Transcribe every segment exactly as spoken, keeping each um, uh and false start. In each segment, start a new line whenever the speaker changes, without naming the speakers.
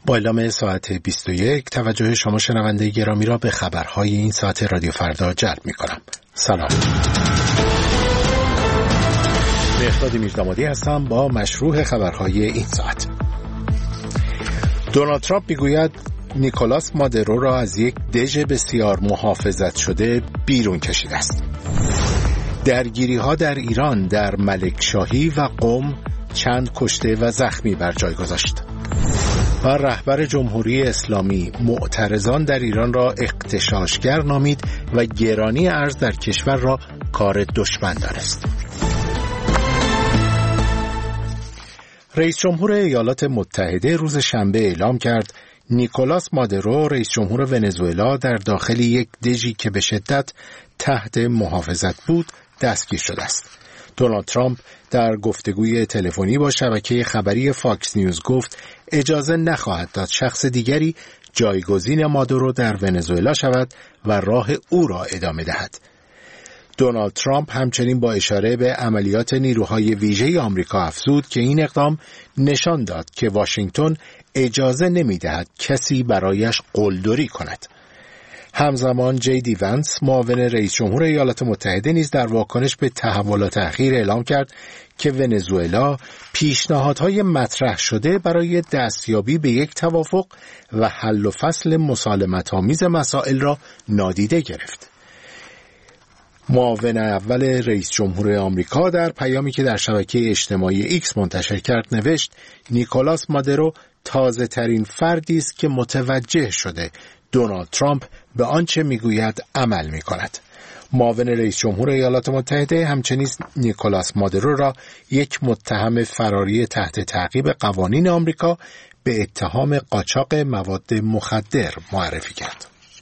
با اعلام ساعت بیست و یک توجه شما شنونده گرامی را به خبرهای این ساعت رادیو فردا جلب می کنم. سلام. مهرداد میردامادی هستم با مشروع خبرهای این ساعت. دونالد ترامپ میگوید نیکولاس مادورو را از یک دژ بسیار محافظت شده بیرون کشیده است. درگیری ها در ایران در ملکشاهی و قم چند کشته و زخمی بر جای گذاشت. و رهبر جمهوری اسلامی معترضان در ایران را اغتشاشگر نامید و گرانی ارز در کشور را کار دشمن دانست. رئیس جمهور ایالات متحده روز شنبه اعلام کرد نیکولاس مادورو رئیس جمهور ونزوئلا در داخل یک دژی که به شدت تحت محافظت بود دستگیر شده است. دونالد ترامپ در گفتگوی تلفنی با شبکه خبری فاکس نیوز گفت اجازه نخواهد داد شخص دیگری جایگزین مادورو در ونزوئلا شود و راه او را ادامه دهد. دونالد ترامپ همچنین با اشاره به عملیات نیروهای ویژه آمریکا افزود که این اقدام نشان داد که واشنگتن اجازه نمی‌دهد کسی برایش قلدری کند. همزمان جی دی ونس معاون رئیس جمهور ایالات متحده نیز در واکنش به تحولات اخیر اعلام کرد که ونزوئلا پیشنهادهای مطرح شده برای دستیابی به یک توافق و حل و فصل مسالمت‌آمیز مسائل را نادیده گرفت. معاون اول رئیس جمهور آمریکا در پیامی که در شبکه اجتماعی ایکس منتشر کرد نوشت نیکولاس مادورو تازه ترین فردی است که متوجه شده دونالد ترامپ به آنچه میگوید عمل میکند. معاون رئیس جمهور ایالات متحده همچنین نیکولاس مادورو را یک متهم فراری تحت تعقیب قوانین آمریکا به اتهام قاچاق مواد مخدر معرفی کرد.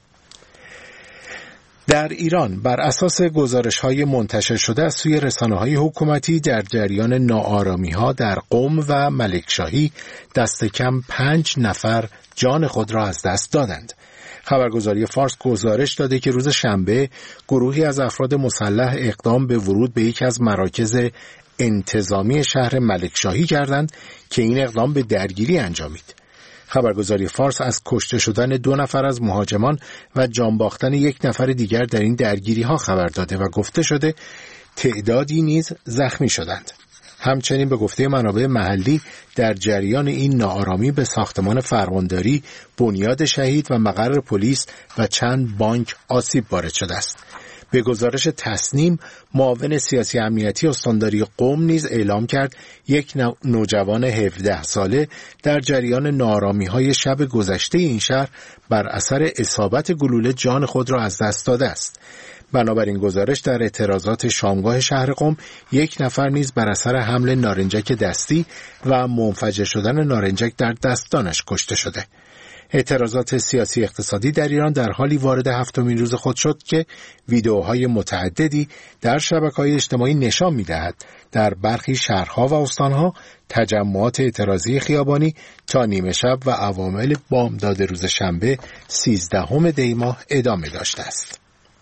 در ایران بر اساس گزارش‌های منتشر شده از سوی رسانه‌های حکومتی در جریان ناآرامی‌ها در قم و ملکشاهی دست کم پنج نفر جان خود را از دست دادند. خبرگزاری فارس گزارش داده که روز شنبه گروهی از افراد مسلح اقدام به ورود به یکی از مراکز انتظامی شهر ملکشاهی کردند که این اقدام به درگیری انجامید. خبرگزاری فارس از کشته شدن دو نفر از مهاجمان و جان باختن یک نفر دیگر در این درگیری ها خبر داده و گفته شده تعدادی نیز زخمی شدند. همچنین به گفته منابع محلی در جریان این ناآرامی به ساختمان فرمانداری، بنیاد شهید و مقر پلیس و چند بانک آسیب وارد شده است. به گزارش تصنیم معاون سیاسی امنیتی استانداری قم نیز اعلام کرد یک نوجوان هفده ساله در جریان ناآرامی‌های شب گذشته این شهر بر اثر اصابت گلوله جان خود را از دست داده است. بنابراین گزارش در اعتراضات شامگاه شهر قم یک نفر نیز بر اثر حمل نارنجک دستی و منفجر شدن نارنجک در دستانش کشته شده. اعتراضات سیاسی اقتصادی در ایران در حالی وارد هفتمین روز خود شد که ویدئوهای متعددی در شبکه‌های اجتماعی نشان می‌دهد در برخی شهرها و استانها تجمعات اعتراضی خیابانی تا نیمه شب و عوامل بامداد روز شنبه سیزدهم دی ماه ادامه داشته است.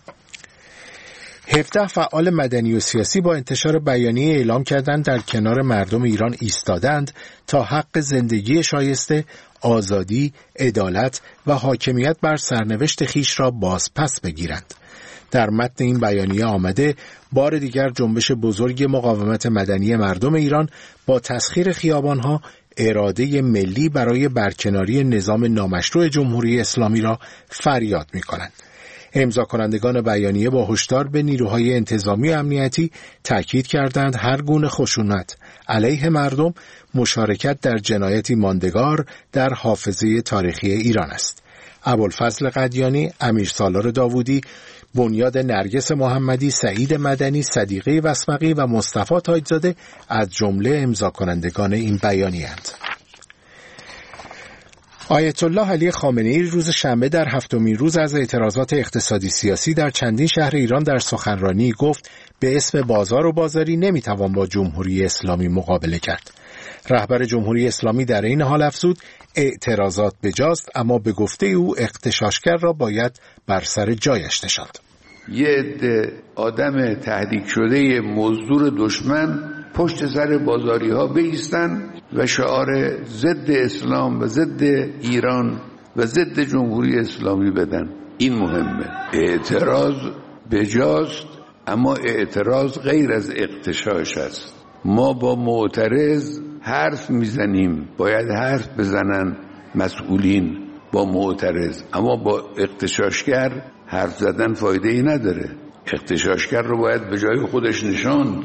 هفده فعال مدنی و سیاسی با انتشار بیانیه اعلام کردند در کنار مردم ایران ایستادند تا حق زندگی شایسته، آزادی، عدالت و حاکمیت بر سرنوشت خیش را بازپس بگیرند. در متن این بیانیه آمده بار دیگر جنبش بزرگ مقاومت مدنی مردم ایران با تسخیر خیابانها اراده ملی برای برکناری نظام نامشروع جمهوری اسلامی را فریاد می‌کنند. امضا کنندگان بیانیه با هشدار به نیروهای انتظامی و امنیتی تاکید کردند هر گونه خشونت علیه مردم مشارکت در جنایتی ماندگار در حافظه تاریخی ایران است. ابوالفضل قدیانی، امیر سالار داوودی، بنیاد نرگس محمدی، سعید مدنی، صدیقه وسمقی و مصطفی تاجزاده از جمله امضا کنندگان این بیانیه اند. آیت الله علی خامنه‌ای روز شنبه در هفتمین روز از اعتراضات اقتصادی سیاسی در چندین شهر ایران در سخنرانی گفت به اسم بازار و بازاری نمیتوان با جمهوری اسلامی مقابله کرد. رهبر جمهوری اسلامی در این حال افزود اعتراضات بجاست، اما به گفته او اغتشاشگر را باید بر سر جایش نشاند.
یه عده آدم تهدید شده مزدور دشمن پشت سر بازاری ها بایستن و شعار ضد اسلام و ضد ایران و ضد جمهوری اسلامی بدن. این مهمه. اعتراض بجاست، اما اعتراض غیر از اغتشاش است. ما با معترض حرف میزنیم، باید حرف بزنن مسئولین با معترض، اما با اغتشاشگر حرف زدن فایده ای نداره. اغتشاشگر رو باید به جای خودش نشاند.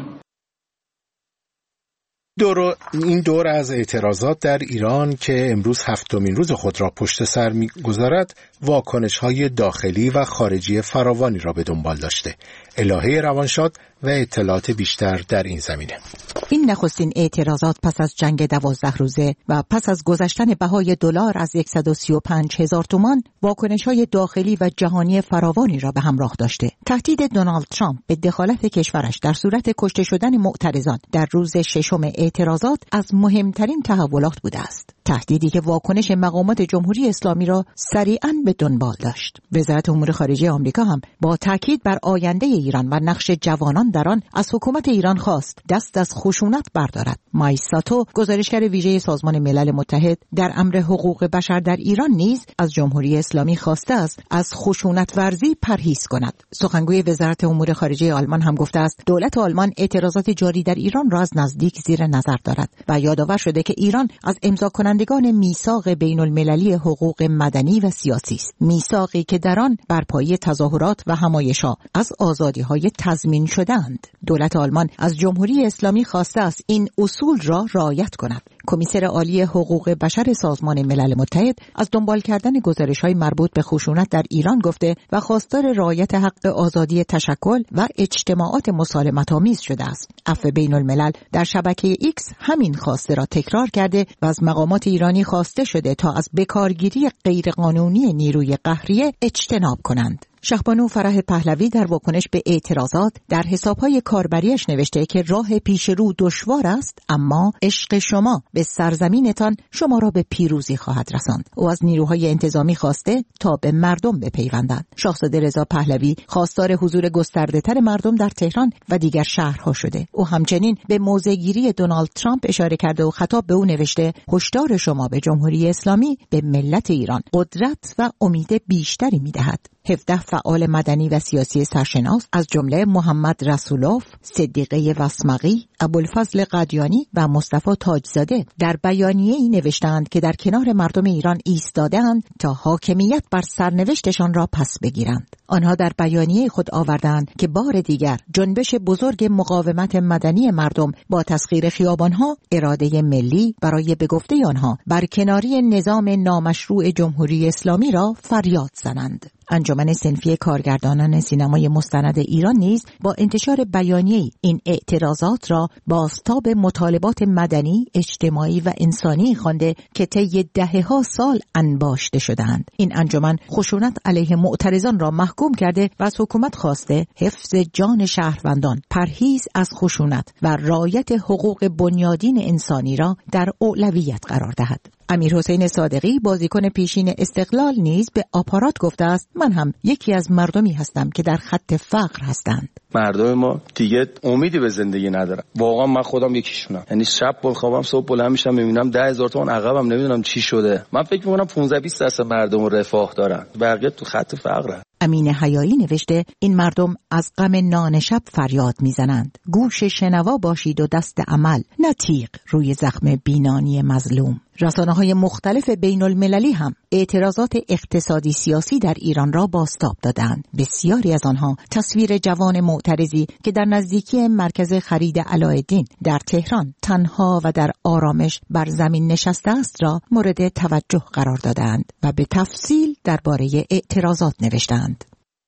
دور این دور از اعتراضات در ایران که امروز هفتمین روز خود را پشت سر می‌گذارد، واکنش‌های داخلی و خارجی فراوانی را به دنبال داشته. الهه روانشاد و اطلاعات بیشتر در این زمینه.
این نخستین اعتراضات پس از جنگ دوازده روزه و پس از گذشتن بهای دلار از صد و سی و پنج هزار تومان، واکنش‌های داخلی و جهانی فراوانی را به همراه داشته. تهدید دونالد ترامپ به دخالت کشورش در صورت کشته شدن معترضان در روز ششم اعتراضات از مهمترین تحولات بوده است. تهدیدی که واکنش مقامات جمهوری اسلامی را سریعاً به دنبال داشت. وزارت امور خارجه آمریکا هم با تاکید بر آینده ایران و نقش جوانان در آن از حکومت ایران خواست دست از خشونت بردارد. مایک ساتو، گزارشگر ویژه سازمان ملل متحد در امر حقوق بشر در ایران، نیز از جمهوری اسلامی خواسته است از خشونت ورزی پرهیز کند. سخنگوی وزارت امور خارجه آلمان هم گفته است دولت آلمان اعتراضات جاری در ایران را از نزدیک زیر نظر دارد و یادآور شده که ایران از امضا کنندگان میثاق بین المللی حقوق مدنی و سیاسی است. میثاقی که در آن بر پایه تظاهرات و همایش‌ها از آزادی‌های تضمین شده‌اند. دولت آلمان از جمهوری اسلامی خواسته است این اصول را رعایت کند. کمیسر عالی حقوق بشر سازمان ملل متحد از دنبال کردن گزارش‌های مربوط به خشونت در ایران گفته و خواستار رعایت حق آزادی تشکل و اجتماعات مسالمت‌آمیز شده است. عفو بین الملل در شبکه ایکس همین خواسته را تکرار کرده و از مقامات ایرانی خواسته شده تا از بکارگیری غیرقانونی نیروی قهریه اجتناب کنند. شهبانو فرح پهلوی در واکنش به اعتراضات در حساب‌های کاربریش نوشته که راه پیش رو دشوار است، اما عشق شما به سرزمینتان شما را به پیروزی خواهد رساند. او از نیروهای انتظامی خواسته تا به مردم بپیوندند. شاهزاده رضا پهلوی خواستار حضور گسترده‌تر مردم در تهران و دیگر شهرها شده. او همچنین به موضع‌گیری دونالد ترامپ اشاره کرده و خطاب به او نوشته هشدار شما به جمهوری اسلامی به ملت ایران قدرت و امید بیشتری می‌دهد. هفده فعال مدنی و سیاسی سرشناس از جمله محمد رسولوف، صدیقه وسمقی، ابوالفضل قدیانی و مصطفی تاجزاده در بیانیه‌ای نوشتند که در کنار مردم ایران ایستاده‌اند تا حاکمیت بر سرنوشتشان را پس بگیرند. آنها در بیانیه خود آوردند که بار دیگر جنبش بزرگ مقاومت مدنی مردم با تسخیر خیابانها اراده ملی برای به گفته آنها برکناری نظام نامشروع جمهوری اسلامی را فریاد زنند. انجمن صنفی کارگردانان سینمای مستند ایران نیز با انتشار بیانیه‌ای این اعتراضات را بازتاب مطالبات مدنی، اجتماعی و انسانی خوانده که طی دهه‌ها سال انباشته شدند. این انجمن خشونت علیه معترضان را محکوم کرده و از حکومت خواسته حفظ جان شهروندان، پرهیز از خشونت و رعایت حقوق بنیادین انسانی را در اولویت قرار دهد. امیرحسین صادقی، بازیکن پیشین استقلال، نیز به آپارات گفته است من هم یکی از مردمی هستم که در خط فقر هستند.
مردم ما دیگه امیدی به زندگی ندارن. واقعا من خودم یکیشونم. یعنی شب بخوابم صبح بلند میشم میبینم ده هزار تومان عقبم، نمیدونم چی شده. من فکر میکنم پانزده بیست درصد مردم رفاه دارن، بقیه تو خط فقرن.
امین حیایی نوشته این مردم از غم نان شب فریاد میزنند. گوش شنوا باشید و دست عمل، نه تیغ روی زخم بینانی مظلوم. رسانه‌های مختلف بین المللی هم اعتراضات اقتصادی سیاسی در ایران را بازتاب دادند. بسیاری از آنها تصویر جوان معترضی که در نزدیکی مرکز خرید علاءالدین در تهران تنها و در آرامش بر زمین نشسته است را مورد توجه قرار دادند و به تفصیل درباره اعتراضات نوشتند.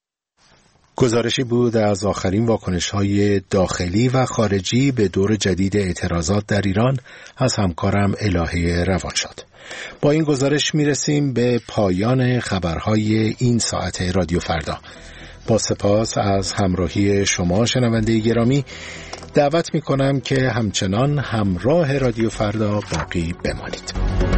گزارشی بود از آخرین واکنش‌های داخلی و خارجی به دور جدید اعتراضات در ایران از همکارم الهه روانشاد. با این گزارش میرسیم به پایان خبرهای این ساعت رادیو فردا. با سپاس از همراهی شما شنونده گرامی، دعوت میکنم که همچنان همراه رادیو فردا باقی بمانید.